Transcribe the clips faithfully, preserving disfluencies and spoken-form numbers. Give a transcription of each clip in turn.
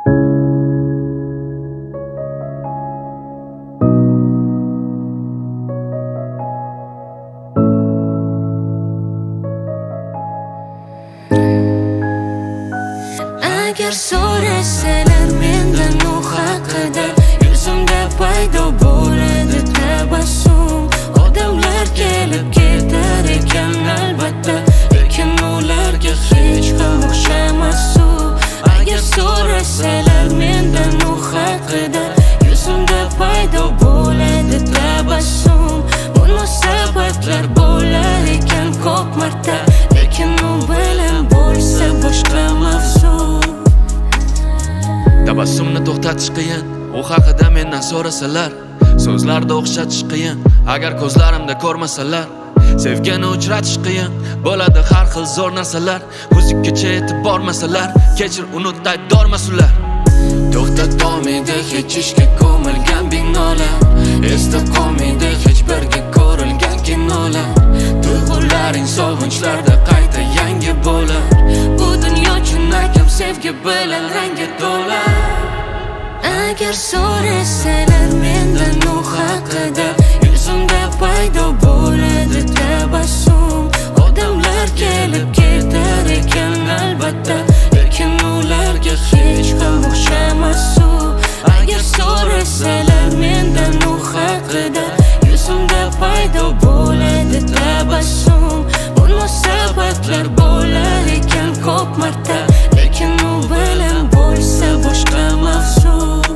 Agar so'rasalar mendan u haqida, yuzimda paydo bo'ladi tabassum. Odamlar kelib ketar ekan albatta, lekin ularga hech ham o'xshamas u. Agar so'rasalar mendan u haqida, yuzimda paydo bo'ladi tabassum. Munosabatlar bo'lar ekan ko'p marta, lekin u bilan bo'lsa boshqa mavzu. Tabassumni to'xtatish qiyin, u haqida mendan so'rasalar. So'zlarda o'xshatish qiyin, agar ko'zlarimda ko'rmasalar. Sevgini uchratish qiyin, bo'ladi har xil zo'r narsalar. Ko'zikkacha yetib bormasalar, kechir unut aybdormas ular. To'xtatolmaydi hech ishga ko'milgan binolar, esda qolmaydi hech birga ko'rilgan kinolar. Tuyg'ularing sog'inchlarda qayta yangi bo'lar. Bu dunyo chinakam sevgi bilan rangi to'la. Agar so'rasalar mendan u haqida, yuzimda paydo bo'ladi tabassum. Odamlar kelib ketar ekan albatta, lekin ularga hech ham o'xshamas u. Agar so'rasalar mendan u haqida, yuzimda paydo bo'ladi tabassum. Munosabatlar bo'lar ekan ko'p marta, lekin u bilan bo'lsa boshqa mavzu.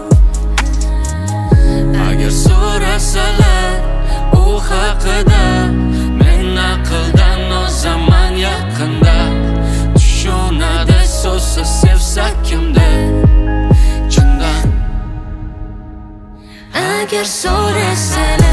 Agar so'rasalar u haqida, men aqldan ozaman yaqinda. Tushunadi so'zsiz sevsa kimda chindan. Agar so'rasalar